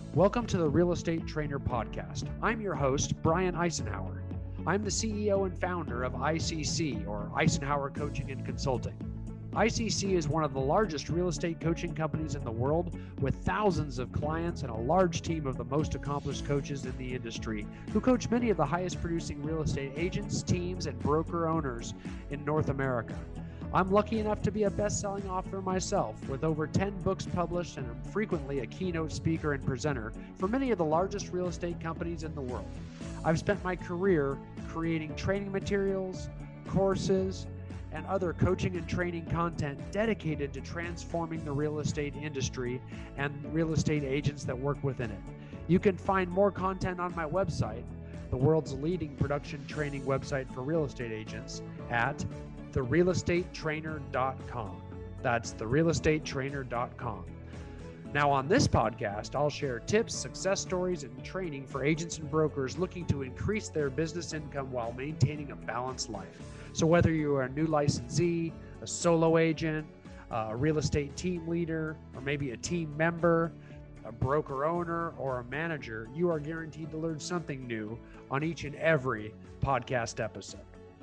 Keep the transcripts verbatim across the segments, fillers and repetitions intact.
Welcome to the Real Estate Trainer Podcast. I'm your host, Brian Eisenhower. I'm the C E O and founder of I C C, or Eisenhower Coaching and Consulting. I C C is one of the largest real estate coaching companies in the world, with thousands of clients and a large team of the most accomplished coaches in the industry who coach many of the highest producing real estate agents, teams, and broker owners in North America. I'm lucky enough to be a best-selling author myself, with over ten books published, and I'm frequently a keynote speaker and presenter for many of the largest real estate companies in the world. I've spent my career creating training materials, courses, and other coaching and training content dedicated to transforming the real estate industry and real estate agents that work within it. You can find more content on my website, the world's leading production training website for real estate agents, at the real estate trainer dot com. That's the real estate trainer dot com. Now, on this podcast, I'll share tips, success stories, and training for agents and brokers looking to increase their business income while maintaining a balanced life. So whether you are a new licensee, a solo agent, a real estate team leader, or maybe a team member, a broker owner, or a manager, you are guaranteed to learn something new on each and every podcast episode.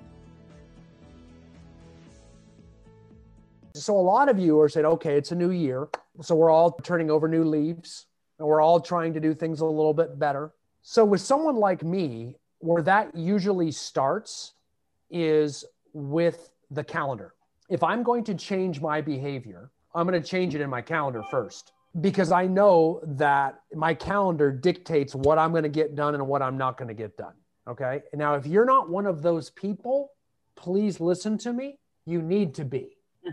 So a lot of you are saying, okay, it's a new year. So we're all turning over new leaves and we're all trying to do things a little bit better. So with someone like me, where that usually starts is with the calendar. If I'm going to change my behavior, I'm going to change it in my calendar first, because I know that my calendar dictates what I'm going to get done and what I'm not going to get done. Okay. Now, if you're not one of those people, please listen to me. You need to be.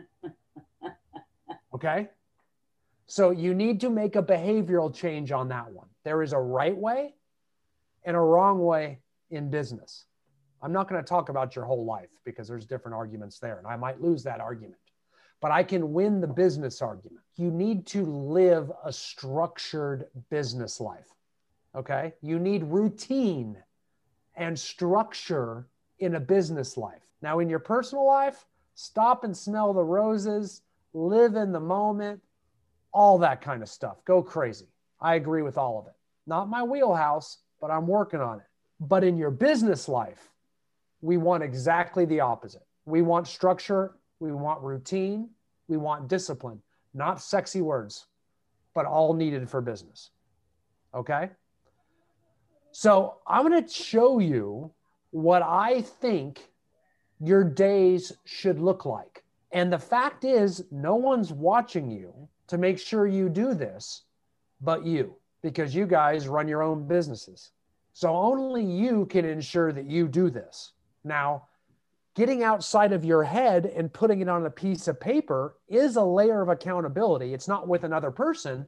Okay. So you need to make a behavioral change on that one. There is a right way and a wrong way in business. I'm not going to talk about your whole life because there's different arguments there, and I might lose that argument, but I can win the business argument. You need to live a structured business life. Okay. You need routine and structure in a business life. Now, in your personal life, stop and smell the roses, live in the moment, all that kind of stuff. Go crazy. I agree with all of it. Not my wheelhouse, but I'm working on it. But in your business life, we want exactly the opposite. We want structure. We want routine. We want discipline. Not sexy words, but all needed for business. Okay? So I'm going to show you what I think your days should look like. And the fact is, no one's watching you to make sure you do this but you, because you guys run your own businesses. So only you can ensure that you do this. Now, getting outside of your head and putting it on a piece of paper is a layer of accountability. It's not with another person,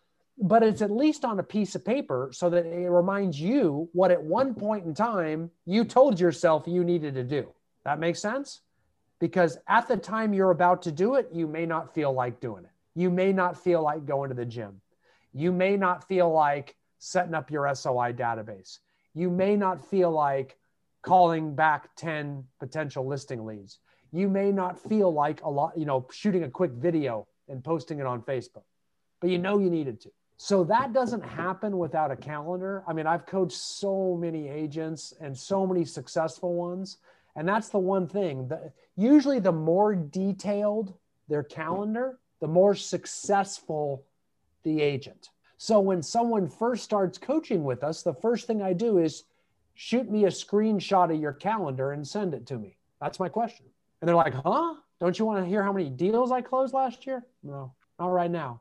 but it's at least on a piece of paper so that it reminds you what at one point in time you told yourself you needed to do. That makes sense? Because at the time you're about to do it, you may not feel like doing it. You may not feel like going to the gym. You may not feel like setting up your S O I database. You may not feel like calling back ten potential listing leads. You may not feel like a lot, you know, shooting a quick video and posting it on Facebook, but you know you needed to. So that doesn't happen without a calendar. I mean, I've coached so many agents and so many successful ones. And that's the one thing that usually the more detailed their calendar, the more successful the agent. So when someone first starts coaching with us, the first thing I do is shoot me a screenshot of your calendar and send it to me. That's my question. And they're like, huh? Don't you want to hear how many deals I closed last year? No, not right now.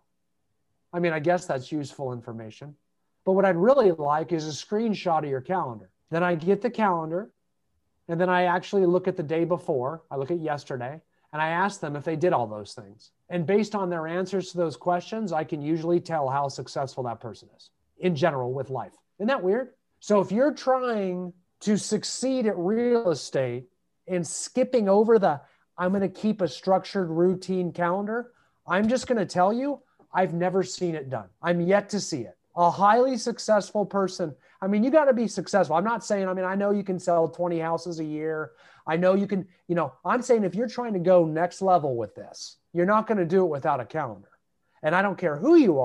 I mean, I guess that's useful information. But what I'd really like is a screenshot of your calendar. Then I get the calendar. And then I actually look at the day before, I look at yesterday, and I ask them if they did all those things. And based on their answers to those questions, I can usually tell how successful that person is in general with life. Isn't that weird? So if you're trying to succeed at real estate and skipping over the, I'm going to keep a structured routine calendar, I'm just going to tell you, I've never seen it done. I'm yet to see it. A highly successful person. I mean, you got to be successful. I'm not saying, I mean, I know you can sell twenty houses a year. I know you can, you know, I'm saying if you're trying to go next level with this, you're not going to do it without a calendar. And I don't care who you are,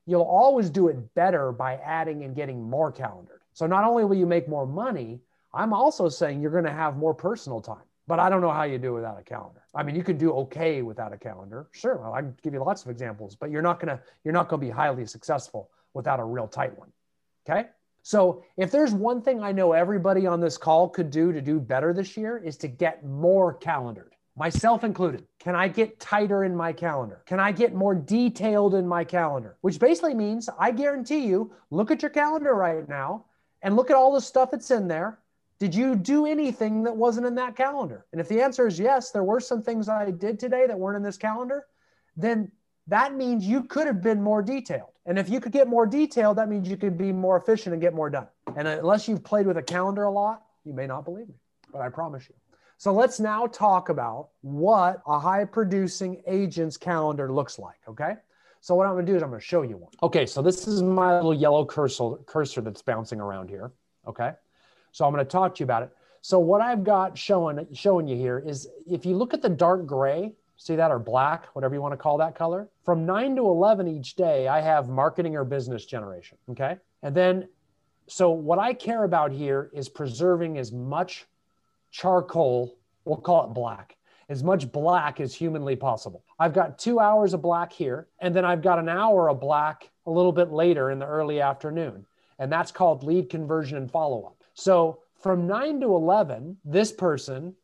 you'll always do it better by adding and getting more calendared. So not only will you make more money, I'm also saying you're going to have more personal time. But I don't know how you do without a calendar. I mean, you can do okay without a calendar. Sure, well, I can give you lots of examples, but you're not gonna you're not gonna be highly successful without a real tight one. Okay. So if there's one thing I know everybody on this call could do to do better this year is to get more calendared, myself included. Can I get tighter in my calendar? Can I get more detailed in my calendar? Which basically means I guarantee you, look at your calendar right now and look at all the stuff that's in there. Did you do anything that wasn't in that calendar? And if the answer is yes, there were some things I did today that weren't in this calendar, then that means you could have been more detailed. And if you could get more detailed, that means you could be more efficient and get more done. And unless you've played with a calendar a lot, you may not believe me, but I promise you. So let's now talk about what a high producing agent's calendar looks like, okay? So what I'm gonna do is I'm gonna show you one. Okay, so this is my little yellow cursor, cursor that's bouncing around here, okay? So I'm going to talk to you about it. So what I've got showing, showing you here is if you look at the dark gray, see that, or black, whatever you want to call that color, from nine to eleven each day, I have marketing or business generation. Okay. And then, so what I care about here is preserving as much charcoal, we'll call it black, as much black as humanly possible. I've got two hours of black here, and then I've got an hour of black a little bit later in the early afternoon. And that's called lead conversion and follow-up. So from nine to eleven, this person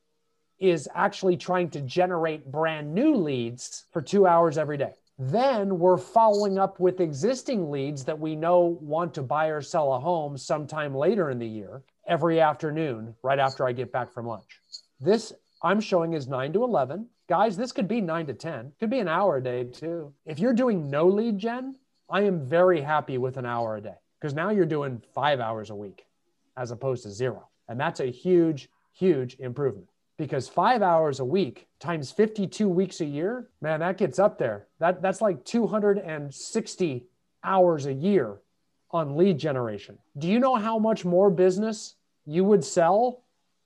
is actually trying to generate brand new leads for two hours every day. Then we're following up with existing leads that we know want to buy or sell a home sometime later in the year, every afternoon, right after I get back from lunch. This I'm showing is nine to eleven. Guys, this could be nine to ten. Could be an hour a day too. If you're doing no lead gen, I am very happy with an hour a day because now you're doing five hours a week as opposed to zero. And that's a huge, huge improvement because five hours a week times fifty-two weeks a year, man, that gets up there. That, that's like two hundred sixty hours a year on lead generation. Do you know how much more business you would sell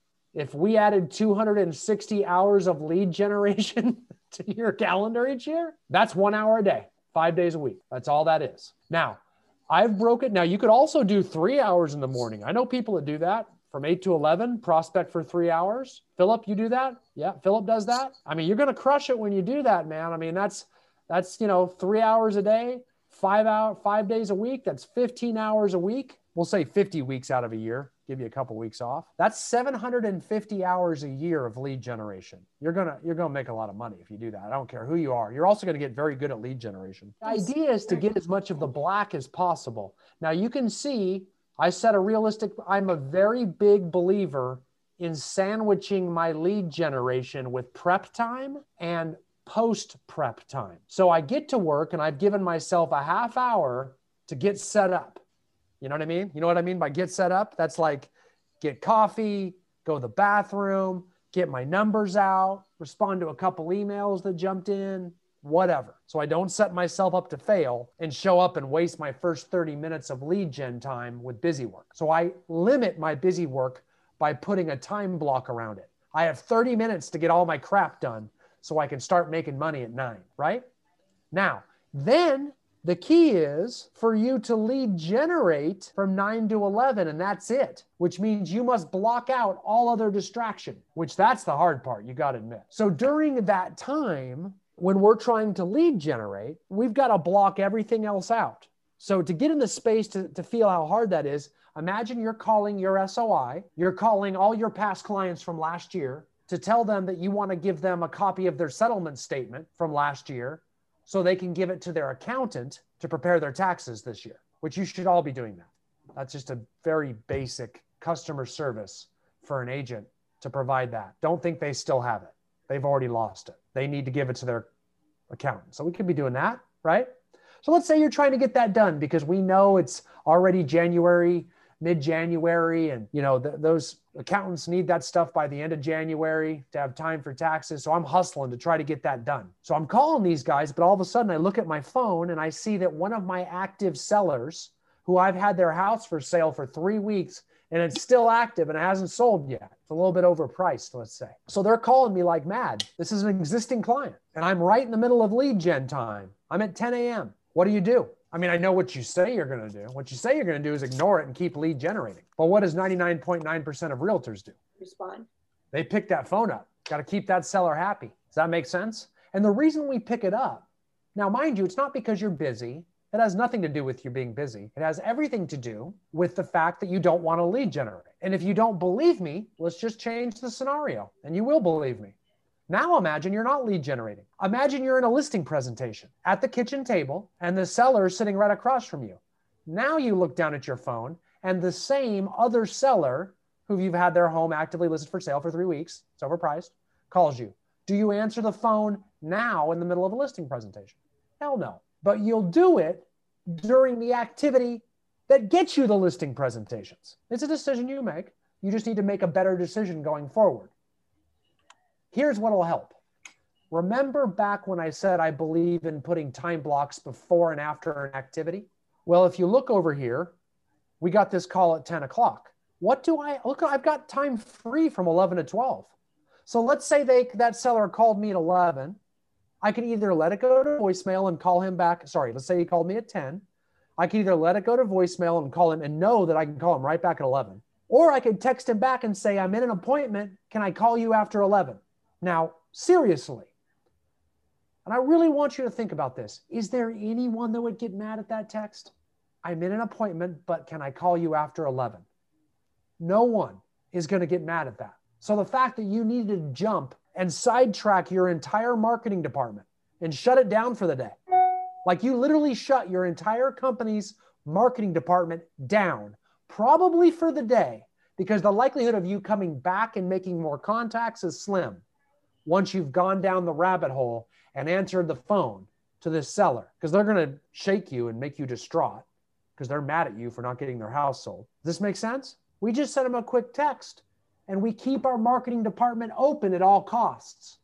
if we added two hundred sixty hours of lead generation to your calendar each year? That's one hour a day, five days a week. That's all that is. Now, I've broken. Now, you could also do three hours in the morning. I know people that do that from eight to eleven, prospect for three hours. Philip, you do that? Yeah, Philip does that. I mean, you're going to crush it when you do that, man. I mean, that's, that's, you know, three hours a day, five hour, five days a week. That's fifteen hours a week. We'll say fifty weeks out of a year, give you a couple weeks off. That's seven hundred fifty hours a year of lead generation. You're going to, you're going to make a lot of money if you do that. I don't care who you are. You're also going to get very good at lead generation. The idea is to get as much of the black as possible. Now you can see, I set a realistic, I'm a very big believer in sandwiching my lead generation with prep time and post prep time. So I get to work and I've given myself a half hour to get set up. You know what I mean? You know what I mean by get set up? That's like get coffee, go to the bathroom, get my numbers out, respond to a couple emails that jumped in, whatever. So I don't set myself up to fail and show up and waste my first thirty minutes of lead gen time with busy work. So I limit my busy work by putting a time block around it. I have thirty minutes to get all my crap done so I can start making money at nine, right? Now, then the key is for you to lead generate from nine to eleven, and that's it, which means you must block out all other distraction, which that's the hard part, you got to admit. So during that time, when we're trying to lead generate, we've got to block everything else out. So to get in the space to, to feel how hard that is, imagine you're calling your S O I, you're calling all your past clients from last year to tell them that you want to give them a copy of their settlement statement from last year so they can give it to their accountant to prepare their taxes this year, which you should all be doing that. That's just a very basic customer service for an agent to provide that. Don't think they still have it. They've already lost it. They need to give it to their accountant. So we could be doing that, right? So let's say you're trying to get that done because we know it's already January, mid-January, and you know th- those accountants need that stuff by the end of January to have time for taxes. So I'm hustling to try to get that done. So I'm calling these guys, but all of a sudden I look at my phone and I see that one of my active sellers who I've had their house for sale for three weeks and it's still active and it hasn't sold yet. It's a little bit overpriced, let's say. So they're calling me like mad. This is an existing client and I'm right in the middle of lead gen time. I'm at ten a.m. What do you do? I mean, I know what you say you're going to do. What you say you're going to do is ignore it and keep lead generating. But what does ninety-nine point nine percent of realtors do? Respond. They pick that phone up. Got to keep that seller happy. Does that make sense? And the reason we pick it up, now, mind you, it's not because you're busy. It has nothing to do with you being busy. It has everything to do with the fact that you don't want to lead generate. And if you don't believe me, let's just change the scenario and you will believe me. Now imagine you're not lead generating. Imagine you're in a listing presentation at the kitchen table and the seller is sitting right across from you. Now you look down at your phone and the same other seller who you've had their home actively listed for sale for three weeks, it's overpriced, calls you. Do you answer the phone now in the middle of a listing presentation? Hell no. But you'll do it during the activity that gets you the listing presentations. It's a decision you make. You just need to make a better decision going forward. Here's what will help. Remember back when I said I believe in putting time blocks before and after an activity? Well, if you look over here, we got this call at ten o'clock. What do I, look, I've got time free from eleven to twelve. So let's say they, that seller called me at eleven. I can either let it go to voicemail and call him back. Sorry, let's say he called me at ten. I can either let it go to voicemail and call him and know that I can call him right back at eleven. Or I could text him back and say, I'm in an appointment. Can I call you after eleven? Now, seriously, and I really want you to think about this. Is there anyone that would get mad at that text? I'm in an appointment, but can I call you after eleven? No one is going to get mad at that. So the fact that you needed to jump and sidetrack your entire marketing department and shut it down for the day, like you literally shut your entire company's marketing department down, probably for the day, because the likelihood of you coming back and making more contacts is slim once you've gone down the rabbit hole and answered the phone to this seller, because they're going to shake you and make you distraught because they're mad at you for not getting their house sold. Does this make sense? We just sent them a quick text and we keep our marketing department open at all costs.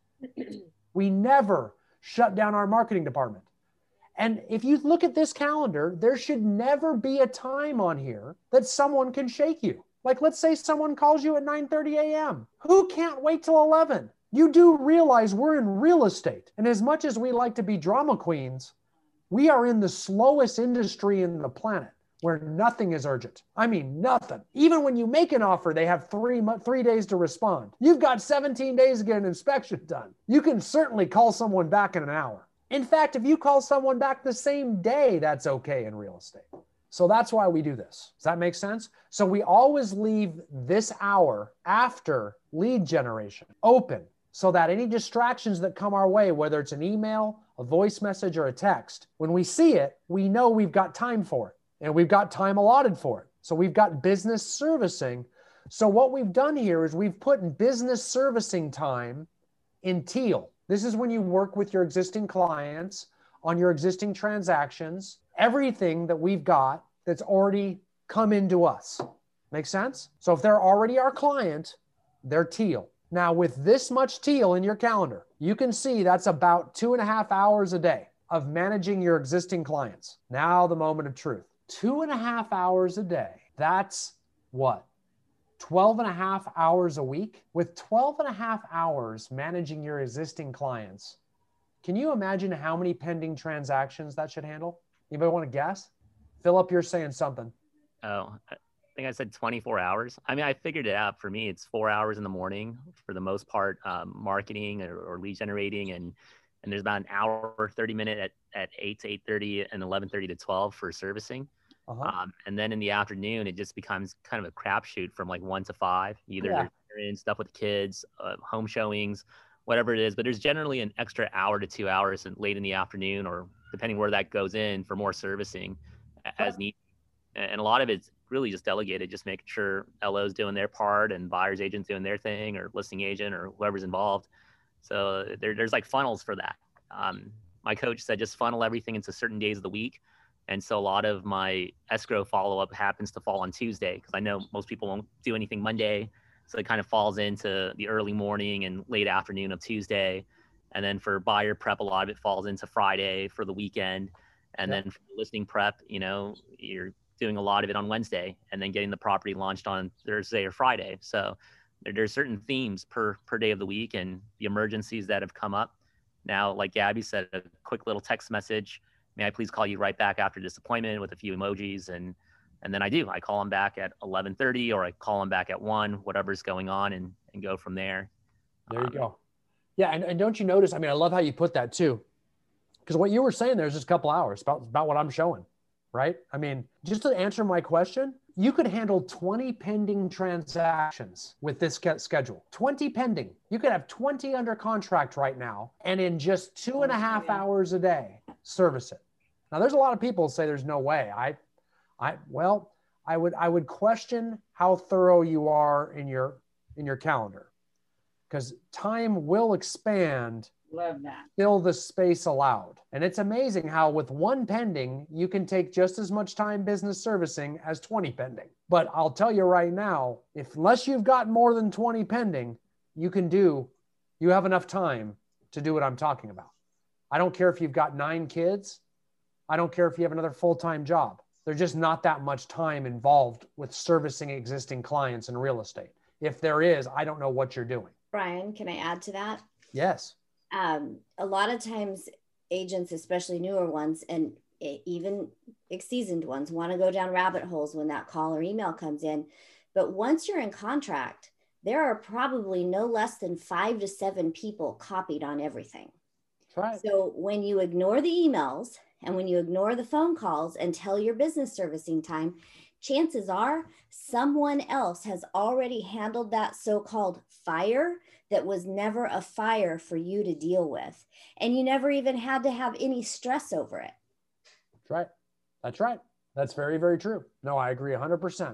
We never shut down our marketing department. And if you look at this calendar, there should never be a time on here that someone can shake you. Like, let's say someone calls you at nine thirty a m Who can't wait till eleven? You do realize we're in real estate. And as much as we like to be drama queens, we are in the slowest industry in the planet where nothing is urgent. I mean, nothing. Even when you make an offer, they have three, three days to respond. You've got seventeen days to get an inspection done. You can certainly call someone back in an hour. In fact, if you call someone back the same day, that's okay in real estate. So that's why we do this. Does that make sense? So we always leave this hour after lead generation open so that any distractions that come our way, whether it's an email, a voice message, or a text, when we see it, we know we've got time for it and we've got time allotted for it. So we've got business servicing. So what we've done here is we've put business servicing time in teal. This is when you work with your existing clients on your existing transactions, everything that we've got that's already come into us. Make sense? So if they're already our client, they're teal. Now with this much teal in your calendar, you can see that's about two and a half hours a day of managing your existing clients. Now the moment of truth. Two and a half hours a day. That's what? twelve and a half hours a week? With twelve and a half hours managing your existing clients, can you imagine how many pending transactions that should handle? Anybody want to guess? Philip, you're saying something. Oh, I think I said twenty-four hours. I mean, I figured it out. For me, it's four hours in the morning for the most part, um, marketing or, or lead generating. And, and there's about an hour, thirty minute at, at eight to eight thirty and eleven thirty to twelve for servicing. Uh-huh. Um, and then in the afternoon, it just becomes kind of a crapshoot from like one to five, either yeah. in stuff with the kids, uh, home showings, whatever it is. But there's generally an extra hour to two hours in, late in the afternoon, or depending where that goes in, for more servicing as needed. And a lot of it's really just delegated, just making sure L O's doing their part and buyer's agent's doing their thing, or listing agent, or whoever's involved. So there, there's like funnels for that. Um, my coach said just funnel everything into certain days of the week. And so a lot of my escrow follow-up happens to fall on Tuesday, because I know most people won't do anything Monday. So it kind of falls into the early morning and late afternoon of Tuesday. And then for buyer prep, a lot of it falls into Friday for the weekend. And yeah. then for listing prep, you know, you're doing a lot of it on Wednesday and then getting the property launched on Thursday or Friday. So there, there's certain themes per, per day of the week, and the emergencies that have come up. Now, like Gabby said, a quick little text message may I please call you right back after this appointment with a few emojis? And, and then I do, I call them back at eleven thirty, or I call them back at one, whatever's going on, and, and go from there. There you go. Yeah. And, and don't you notice, I mean, I love how you put that too, because what you were saying there is just a couple hours about, about what I'm showing, right? I mean, just to answer my question, you could handle twenty pending transactions with this schedule. twenty pending. You could have twenty under contract right now, and in just two and a half hours a day, service it. Now, there's a lot of people who say there's no way. I, I, well, I would, I would question how thorough you are in your, in your calendar, because time will expand. Love that. Fill the space allowed. And it's amazing how with one pending, you can take just as much time business servicing as twenty pending. But I'll tell you right now, if unless you've got more than twenty pending, you can do, you have enough time to do what I'm talking about. I don't care if you've got nine kids. I don't care if you have another full-time job. There's just not that much time involved with servicing existing clients in real estate. If there is, I don't know what you're doing. Brian, can I add to that? Yes. Um, a lot of times agents, especially newer ones and even seasoned ones, want to go down rabbit holes when that call or email comes in. But once you're in contract, there are probably no less than five to seven people copied on everything. That's right. So when you ignore the emails and when you ignore the phone calls and tell your business servicing time, chances are someone else has already handled that so-called fire that was never a fire for you to deal with. And you never even had to have any stress over it. That's right. That's right. That's very, very true. No, I agree one hundred percent.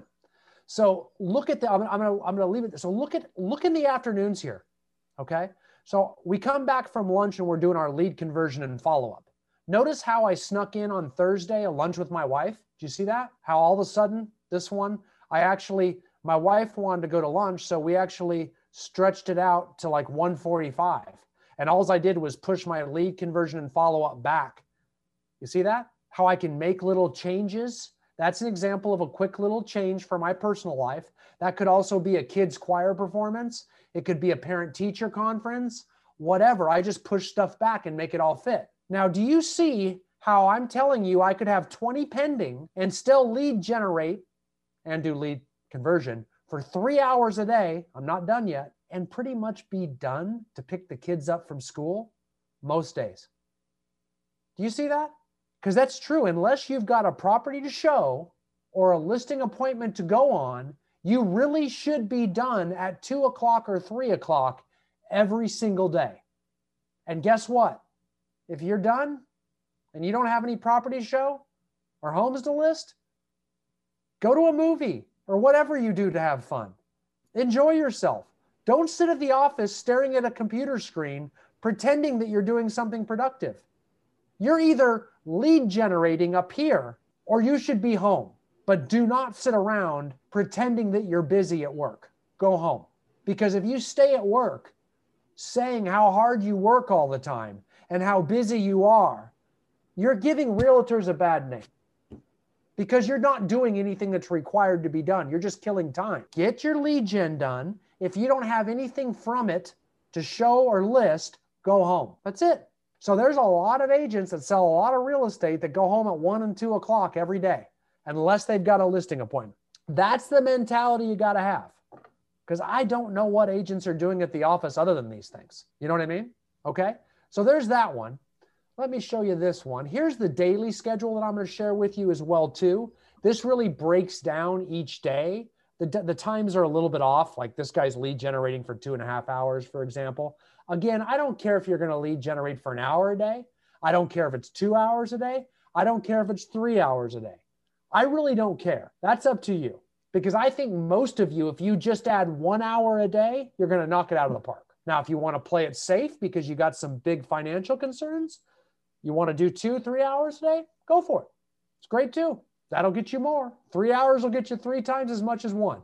So look at the, I'm, I'm going to, I'm going to leave it. So look at, look in the afternoons here. Okay. So we come back from lunch and we're doing our lead conversion and follow-up. Notice how I snuck in on Thursday a lunch with my wife. Did you see that? How all of a sudden this one, I actually, my wife wanted to go to lunch. So we actually stretched it out to like one forty-five. And all I did was push my lead conversion and follow up back. You see that? How I can make little changes. That's an example of a quick little change for my personal life. That could also be a kid's choir performance. It could be a parent teacher conference, whatever. I just push stuff back and make it all fit. Now, do you see how I'm telling you I could have twenty pending and still lead generate and do lead conversion for three hours a day? I'm not done yet, and pretty much be done to pick the kids up from school most days. Do you see that? Because that's true. Unless you've got a property to show or a listing appointment to go on, you really should be done at two o'clock or three o'clock every single day. And guess what? If you're done and you don't have any property to show or homes to list, go to a movie or whatever you do to have fun. Enjoy yourself. Don't sit at the office staring at a computer screen pretending that you're doing something productive. You're either lead generating up here or you should be home. But do not sit around pretending that you're busy at work. Go home. Because if you stay at work saying how hard you work all the time and how busy you are, you're giving realtors a bad name. Because you're not doing anything that's required to be done. You're just killing time. Get your lead gen done. If you don't have anything from it to show or list, go home. That's it. So there's a lot of agents that sell a lot of real estate that go home at one and two o'clock every day, unless they've got a listing appointment. That's the mentality you got to have. Because I don't know what agents are doing at the office other than these things. You know what I mean? Okay. So there's that one. Let me show you this one. Here's the daily schedule that I'm going to share with you as well too. This really breaks down each day. The, the times are a little bit off. Like this guy's lead generating for two and a half hours, for example. Again, I don't care if you're going to lead generate for an hour a day. I don't care if it's two hours a day. I don't care if it's three hours a day. I really don't care. That's up to you. Because I think most of you, if you just add one hour a day, you're going to knock it out of the park. Now, if you want to play it safe because you got some big financial concerns, you want to do two, three hours a day, go for it. It's great too. That'll get you more. Three hours will get you three times as much as one.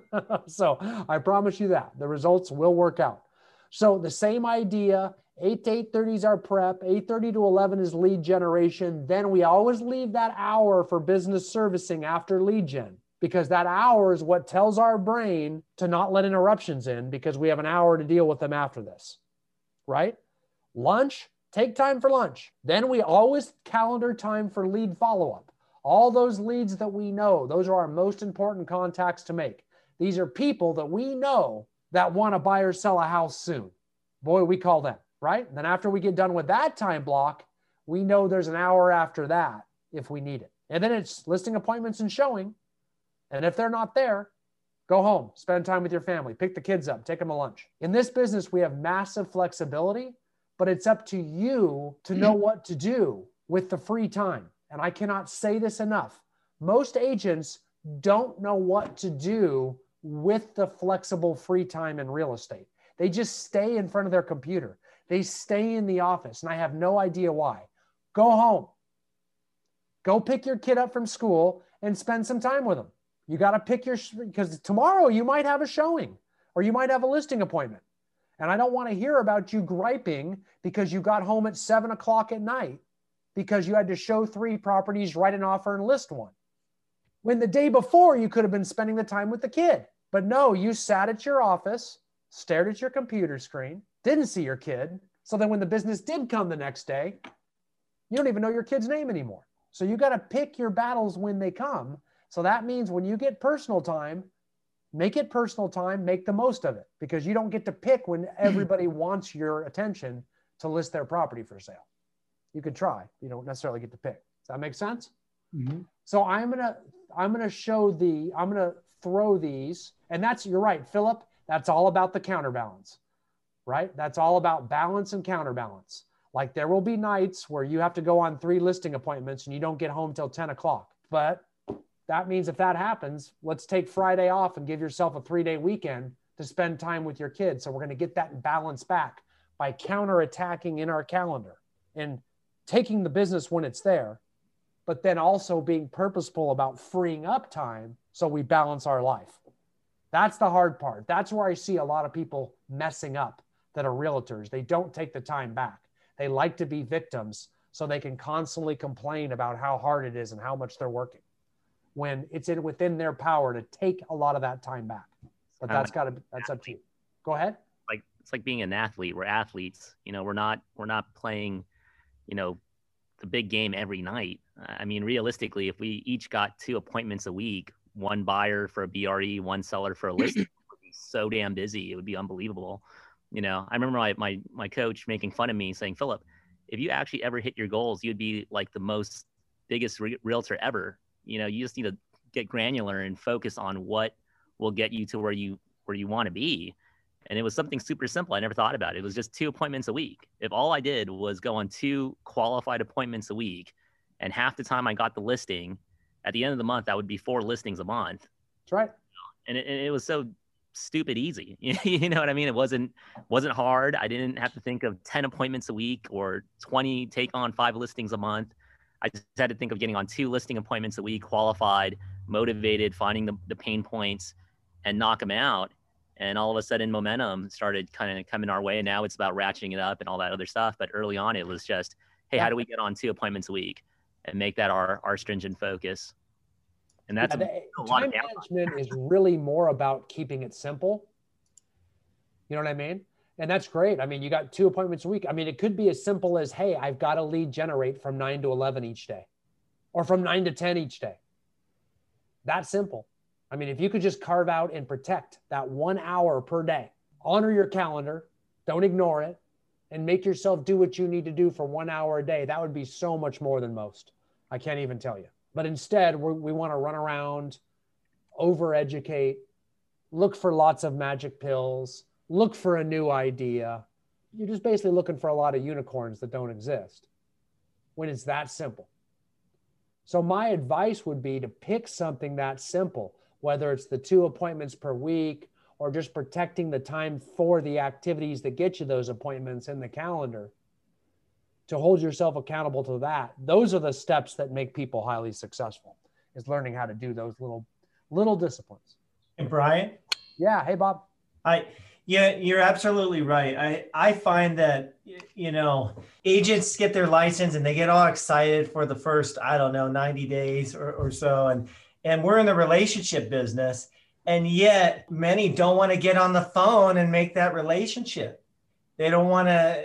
So I promise you that. The results will work out. So the same idea, eight to eight thirty is our prep, eight thirty to eleven is lead generation. Then we always leave that hour for business servicing after lead gen, because that hour is what tells our brain to not let interruptions in because we have an hour to deal with them after this, right? Lunch, take time for lunch. Then we always calendar time for lead follow-up. All those leads that we know, those are our most important contacts to make. These are people that we know that want to buy or sell a house soon. Boy, we call them, right? And then after we get done with that time block, we know there's an hour after that if we need it. And then it's listing appointments and showing. And if they're not there, go home, spend time with your family, pick the kids up, take them to lunch. In this business, we have massive flexibility, but it's up to you to know what to do with the free time. And I cannot say this enough. Most agents don't know what to do with the flexible free time in real estate. They just stay in front of their computer. They stay in the office, and I have no idea why. Go home. Go pick your kid up from school and spend some time with them. You got to pick your, because tomorrow you might have a showing or you might have a listing appointment. And I don't want to hear about you griping because you got home at seven o'clock at night because you had to show three properties, write an offer, and list one. When the day before you could have been spending the time with the kid. But no, you sat at your office, stared at your computer screen, didn't see your kid. So then when the business did come the next day, you don't even know your kid's name anymore. So you got to pick your battles when they come. So that means when you get personal time, make it personal time, make the most of it, because you don't get to pick when everybody wants your attention to list their property for sale. You could try, you don't necessarily get to pick. Does that make sense? Mm-hmm. So I'm going to, I'm going to show the, I'm going to throw these, and that's, you're right, Philip, that's all about the counterbalance, right? That's all about balance and counterbalance. Like there will be nights where you have to go on three listing appointments and you don't get home till ten o'clock. But that means if that happens, let's take Friday off and give yourself a three day weekend to spend time with your kids. So we're going to get that balance back by counterattacking in our calendar and taking the business when it's there, but then also being purposeful about freeing up time so we balance our life. That's the hard part. That's where I see a lot of people messing up that are realtors. They don't take the time back. They like to be victims so they can constantly complain about how hard it is and how much they're working when it's in within their power to take a lot of that time back. But that's got to, that's up to you. Go ahead. Like, it's like being an athlete. We're athletes, you know, we're not, we're not playing, you know, the big game every night. I mean, realistically, if we each got two appointments a week, one buyer for a B R E, one seller for a listing, it would be so damn busy. It would be unbelievable. You know, I remember my, my, my coach making fun of me saying, Philip, if you actually ever hit your goals, you'd be like the most biggest re- realtor ever. You know, you just need to get granular and focus on what will get you to where you, where you want to be. And it was something super simple. I never thought about it. It was just two appointments a week. If all I did was go on two qualified appointments a week and half the time I got the listing, at the end of the month, that would be four listings a month. That's right. And it, and it was so stupid easy. You know what I mean? It wasn't, wasn't hard. I didn't have to think of ten appointments a week or twenty, take on five listings a month. I just had to think of getting on two listing appointments a week, qualified, motivated, finding the, the pain points and knock them out. And all of a sudden momentum started kind of coming our way. And now it's about ratcheting it up and all that other stuff. But early on, it was just, hey, how do we get on two appointments a week and make that our, our stringent focus? And that's yeah, the, a lot time of management is really more about keeping it simple. You know what I mean? And that's great. I mean, you got two appointments a week. I mean, it could be as simple as, hey, I've got to lead generate from nine to eleven each day or from nine to ten each day. That simple. I mean, if you could just carve out and protect that one hour per day, honor your calendar, don't ignore it, and make yourself do what you need to do for one hour a day, that would be so much more than most. I can't even tell you. But instead, we're, we want to run around, overeducate, look for lots of magic pills, look for a new idea. You're just basically looking for a lot of unicorns that don't exist when it's that simple. So my advice would be to pick something that simple, whether it's the two appointments per week or just protecting the time for the activities that get you those appointments in the calendar, to hold yourself accountable to that. Those are the steps that make people highly successful, is learning how to do those little, little disciplines. And Brian? Yeah. Hey, Bob. I, yeah, you're absolutely right. I, I find that, you know, agents get their license and they get all excited for the first, I don't know, ninety days or, or so. And, and we're in the relationship business. And yet many don't want to get on the phone and make that relationship. They don't want to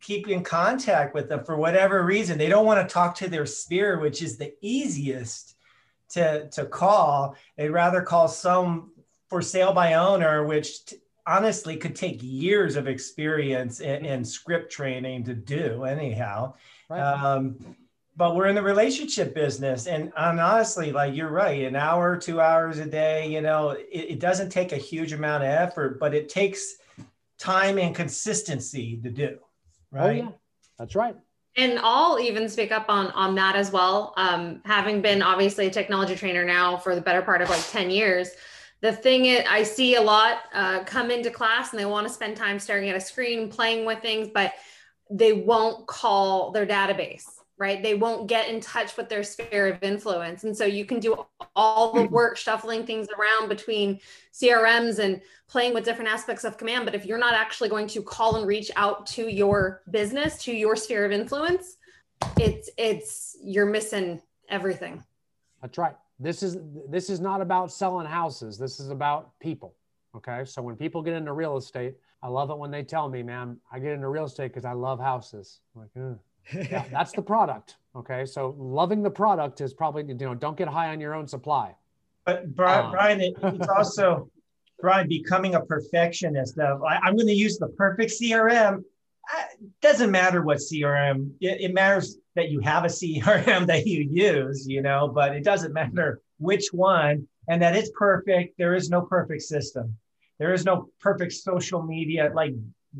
keep in contact with them for whatever reason. They don't want to talk to their sphere, which is the easiest to, to call. They'd rather call some for sale by owner, which t- honestly could take years of experience and, and script training to do anyhow. Right. Um, but we're in the relationship business, and, and honestly, like you're right, an hour, two hours a day, you know, it, it doesn't take a huge amount of effort, but it takes time and consistency to do. Right. Oh, yeah. That's right. And I'll even speak up on, on that as well. Um, having been obviously a technology trainer now for the better part of like ten years, the thing is, I see a lot uh, come into class and they want to spend time staring at a screen, playing with things, but they won't call their database, right? They won't get in touch with their sphere of influence. And so you can do all the work shuffling things around between C R Ms and playing with different aspects of command. But if you're not actually going to call and reach out to your business, to your sphere of influence, it's, it's, you're missing everything. That's right. This is, this is not about selling houses. This is about people. Okay. So when people get into real estate, I love it when they tell me, man, I get into real estate because I love houses. I'm like, ugh. Yeah, that's the product. Okay. So loving the product is probably, you know, don't get high on your own supply. But Brian, um, Brian it, it's also, Brian, becoming a perfectionist of, I, I'm going to use the perfect C R M. It doesn't matter what C R M, it, it matters that you have a C R M that you use, you know, but it doesn't matter which one, and that it's perfect. There is no perfect system. There is no perfect social media, like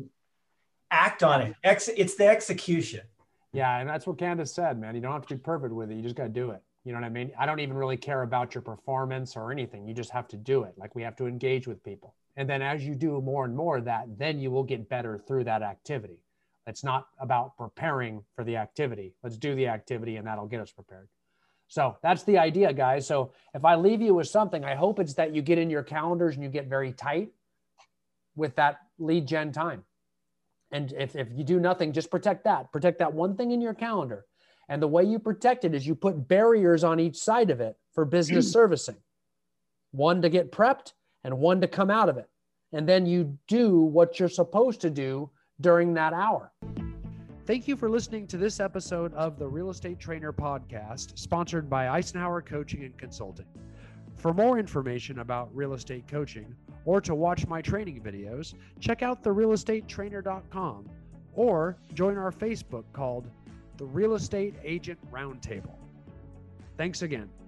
act on it. Ex, it's the execution. Yeah, and that's what Candace said, man. You don't have to be perfect with it. You just got to do it. You know what I mean? I don't even really care about your performance or anything. You just have to do it. Like we have to engage with people. And then as you do more and more of that, then you will get better through that activity. It's not about preparing for the activity. Let's do the activity and that'll get us prepared. So that's the idea, guys. So if I leave you with something, I hope it's that you get in your calendars and you get very tight with that lead gen time. And if, if you do nothing, just protect that. Protect that one thing in your calendar. And the way you protect it is you put barriers on each side of it for business servicing. One to get prepped and one to come out of it. And then you do what you're supposed to do during that hour. Thank you for listening to this episode of the Real Estate Trainer Podcast, sponsored by Eisenhower Coaching and Consulting. For more information about real estate coaching or to watch my training videos, check out the real estate trainer dot com or join our Facebook called The Real Estate Agent Roundtable. Thanks again.